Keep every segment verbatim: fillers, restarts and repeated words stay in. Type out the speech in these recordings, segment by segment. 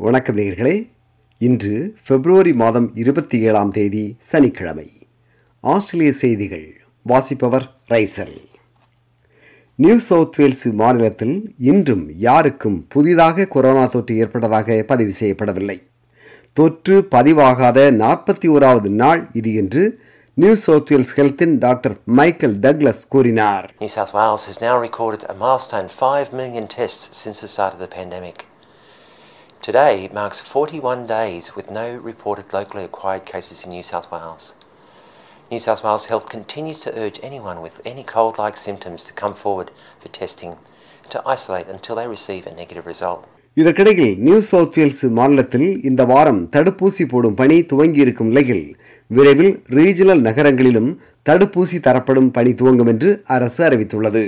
வணக்கம் நேயர்களே. இன்று பிப்ரவரி மாதம் இருபத்தி ஏழாம் தேதி சனிக்கிழமை. ஆஸ்திரேலிய செய்திகள் வாசிப்பவர் ரைசல். நியூ சவுத் வேல்ஸ் மாநிலத்தில் இன்றும் யாருக்கும் புதிதாக கொரோனா தொற்று ஏற்பட்டதாக பதிவு செய்யப்படவில்லை. தொற்று பதிவாகாத நாற்பத்தி ஓராவது நாள் இது என்று நியூ சவுத் வேல்ஸ் ஹெல்த்தின் டாக்டர் மைக்கேல் டக்ளஸ் கூறினார். New South Wales has now recorded a milestone five million tests since the start of the pandemic. Today marks forty-one days with no reported locally acquired cases in New South Wales. New South Wales Health continues to urge anyone with any cold-like symptoms to come forward for testing and to isolate until they receive a negative result. இதற்கிடையில் New South Wales மாநிலத்தில் இந்த வாரம் தடுப்பூசி போடும் பணி துவங்கியிருக்கும் நிலையில் விரைவில் regional நகரங்களிலும் தடுப்பூசி தரப்படும் பணி துவங்கும் என்று அரசு அறிவித்துள்ளது.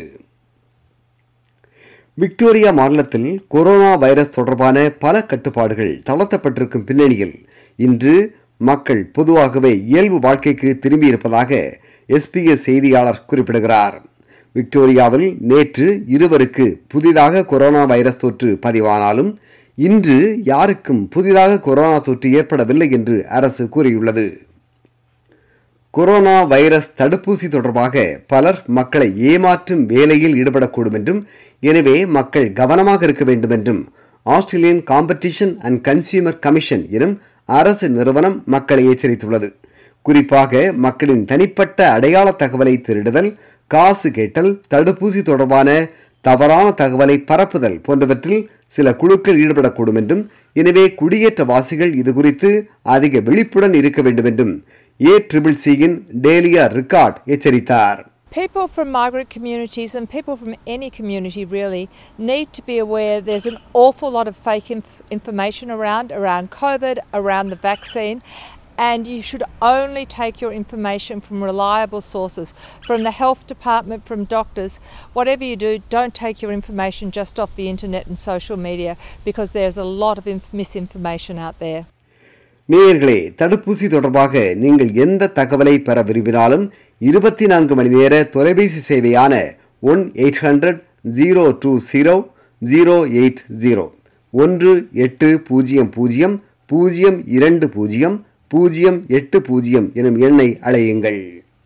விக்டோரியா மாநிலத்தில் கொரோனா வைரஸ் தொடர்பான பல கட்டுப்பாடுகள் தளர்த்தப்பட்டிருக்கும் பின்னணியில் இன்று மக்கள் பொதுவாகவே இயல்பு வாழ்க்கைக்கு திரும்பியிருப்பதாக எஸ்பிஎஸ் செய்தியாளர் குறிப்பிடுகிறார். விக்டோரியாவில் நேற்று இருவருக்கு புதிதாக கொரோனா வைரஸ் தொற்று பதிவானாலும் இன்று யாருக்கும் புதிதாக கொரோனா தொற்று ஏற்படவில்லை என்று அரசு கூறியுள்ளது. கொரோனா வைரஸ் தடுப்பூசி தொடர்பாக பலர் மக்களை ஏமாற்றும் வேலையில் ஈடுபடக்கூடும் என்றும், எனவே மக்கள் கவனமாக இருக்க வேண்டும் என்றும் Australian competition and consumer commission எனும் அரசு நிறுவனம் மக்களை எச்சரித்துள்ளது. குறிப்பாக மக்களின் தனிப்பட்ட அடையாள தகவலை திருடுதல், காசு கேட்டல், தடுப்பூசி தொடர்பான தவறான தகவலை பரப்புதல் போன்றவற்றில் சில குழுக்கள் ஈடுபடக்கூடும் என்றும், எனவே குடியேற்றவாசிகள் இதுகுறித்து அதிக விழிப்புடன் இருக்க வேண்டும் என்றும் ஏ ட்ரிபிள் சியின் டேலியா ரிக்கார்ட் எச்சரித்தார். People from migrant communities and people from any community really need to be aware there's an awful lot of fake inf- information around, around COVID, around the vaccine, and you should only take your information from reliable sources, from the health department, from doctors. Whatever you do, don't take your information just off the internet and social media because there's a lot of inf- misinformation out there. நேயர்களே, தடுப்பூசி தொடர்பாக நீங்கள் எந்த தகவலை பெற விரும்பினாலும் இருபத்தி நான்கு மணி நேர தொலைபேசி சேவையான one eight hundred zero two zero zero eight zero ஒன்று எட்டு பூஜ்ஜியம் பூஜ்ஜியம் பூஜ்ஜியம் இரண்டு பூஜ்ஜியம் பூஜ்ஜியம் எட்டு பூஜ்ஜியம் எனும் எண்ணை அழையுங்கள்.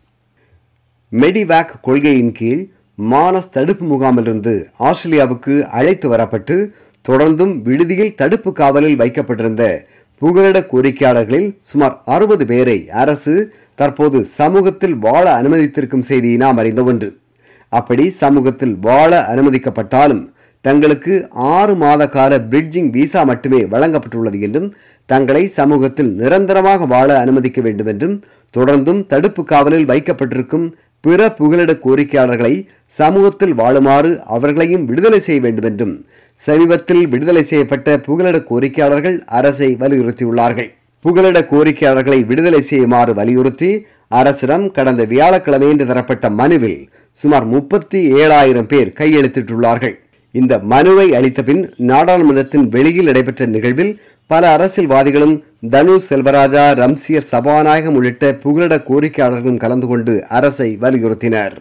மெடிவேக் கொள்கையின் கீழ் மானஸ் தடுப்பு முகாமிலிருந்து ஆஸ்திரேலியாவுக்கு அழைத்து வரப்பட்டு தொடர்ந்தும் விடுதியில் தடுப்பு காவலில் வைக்கப்பட்டிருந்த புகலிட கோரிக்கையாளர்களில் சுமார் அறுபது பேரை அரசு தற்போது சமூகத்தில் வாழ அனுமதித்திருக்கும் செய்தியை நாம் அறிந்த ஒன்று. அப்படி சமூகத்தில் வாழ அனுமதிக்கப்பட்டாலும் தங்களுக்கு ஆறு மாத கால பிரிட்ஜிங் விசா மட்டுமே வழங்கப்பட்டுள்ளது என்றும், தங்களை சமூகத்தில் நிரந்தரமாக வாழ அனுமதிக்க வேண்டும் என்றும், தொடர்ந்தும் தடுப்பு காவலில் வைக்கப்பட்டிருக்கும் பிற புகலிட கோரிக்கையாளர்களை சமூகத்தில் வாழுமாறு அவர்களையும் விடுதலை செய்ய வேண்டும் என்றும் சமீபத்தில் விடுதலை செய்யப்பட்ட புகலிட கோரிக்கையாளர்கள் அரசை வலியுறுத்தியுள்ளார்கள். புகலிட கோரிக்கையாளர்களை விடுதலை செய்யுமாறு வலியுறுத்தி அரசிடம் கடந்த வியாழக்கிழமையன்று தரப்பட்ட மனுவில் சுமார் முப்பத்தி ஏழாயிரம் பேர் கையெழுத்திட்டுள்ளார்கள். இந்த மனுவை அளித்த பின் நாடாளுமன்றத்தின் வெளியில் நடைபெற்ற நிகழ்வில் பல அரசியல்வாதிகளும் தனு செல்வராஜா, ரம்சியர் சபாநாயகம் உள்ளிட்ட புகலிட கோரிக்கையாளர்களும் கலந்து கொண்டு அரசை வலியுறுத்தினர்.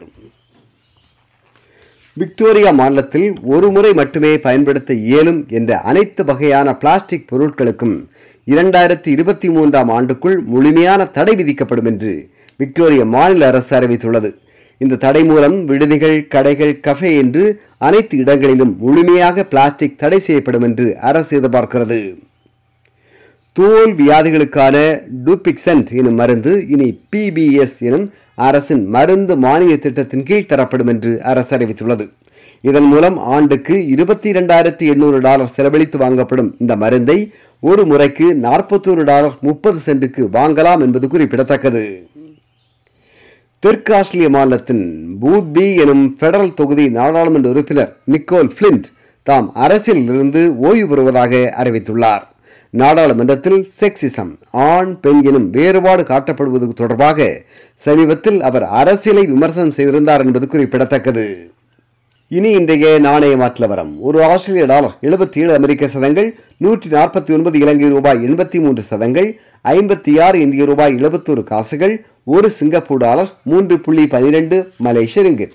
விக்டோரியா மாநிலத்தில் ஒரு முறை மட்டுமே பயன்படுத்த இயலும் என்ற அனைத்து வகையான பிளாஸ்டிக் பொருட்களுக்கும் இரண்டாயிரத்தி இருபத்தி மூன்றாம் ஆண்டுக்குள் முழுமையான தடை விதிக்கப்படும் என்று விக்டோரியா மாநில அரசு அறிவித்துள்ளது. இந்த தடை மூலம் விடுதிகள், கடைகள், கஃபே என்று அனைத்து இடங்களிலும் முழுமையாக பிளாஸ்டிக் தடை செய்யப்படும் என்று அரசு எதிர்பார்க்கிறது. தோல் வியாதிகளுக்கான டூபிக்சன்ட் எனும் மருந்து இனி பிபிஎஸ் எனும் அரசின் மருந்து மானிய திட்டத்தின் கீழ் தரப்படும் என்று அரசு அறிவித்துள்ளது. இதன் மூலம் ஆண்டுக்கு இருபத்தி இரண்டாயிரத்தி எண்ணூறு டாலர் செலவழித்து வாங்கப்படும் இந்த மருந்தை ஒரு முறைக்கு நாற்பத்தோரு டாலர் முப்பது சென்ட்டுக்கு வாங்கலாம் என்பது குறிப்பிடத்தக்கது. தெற்கு ஆஸ்திரேலிய மாநிலத்தின் பூத்பி எனும் பெடரல் தொகுதி நாடாளுமன்ற உறுப்பினர் நிக்கோல் பிளிண்ட் தாம் அரசியலில் இருந்து ஓய்வு பெறுவதாக அறிவித்துள்ளார். நாடாளுமன்றத்தில் செக்சிசம், ஆண் பெண் எனும் வேறுபாடு காட்டப்படுவது தொடர்பாக சமீபத்தில் அவர் அரசியலை விமர்சனம் செய்திருந்தார் என்பது குறிப்பிடத்தக்கது. இனி இன்றைய நாணய மாற்றவரம். ஒரு ஆஸ்திரேலிய டாலர் எழுபத்தி ஏழு அமெரிக்க சதங்கள், நூற்றி நாற்பத்தி ஒன்பது இலங்கை ரூபாய் எண்பத்தி மூன்று சதங்கள், ஐம்பத்தி ஆறு இந்திய ரூபாய் எழுபத்தோரு காசுகள், ஒரு சிங்கப்பூர் டாலர் மூன்று புள்ளி பனிரெண்டு மலேசிய ரிங்கித்.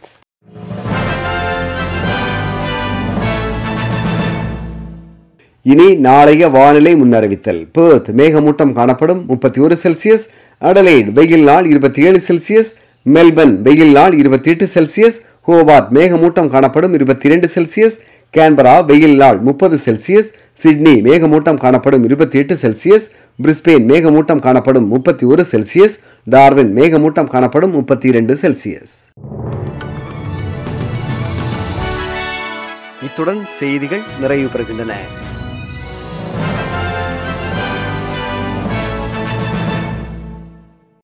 இனி நாளைய வானிலை முன்னறிவித்தல். பெர்த் மேகமூட்டம் காணப்படும் முப்பத்தி ஒரு செல்சியஸ். அடலைட் வெயில் நாள் இருபத்தி ஏழு செல்சியஸ். மெல்பர்ன் வெயில் நாள் இருபத்தி எட்டு செல்சியஸ். ஹோபார்ட் மேகமூட்டம் காணப்படும் இருபத்தி இரண்டு செல்சியஸ். கேன்பரா வெயில் நாள் முப்பது செல்சியஸ். சிட்னி மேகமூட்டம் காணப்படும் இருபத்தி எட்டு செல்சியஸ். பிரிஸ்பேன் மேகமூட்டம் காணப்படும் முப்பத்தி ஒரு செல்சியஸ். டார்வின் மேகமூட்டம் காணப்படும் முப்பத்தி இரண்டு செல்சியஸ். இத்துடன் செய்திகள் நிறைவு பெறுகின்றன.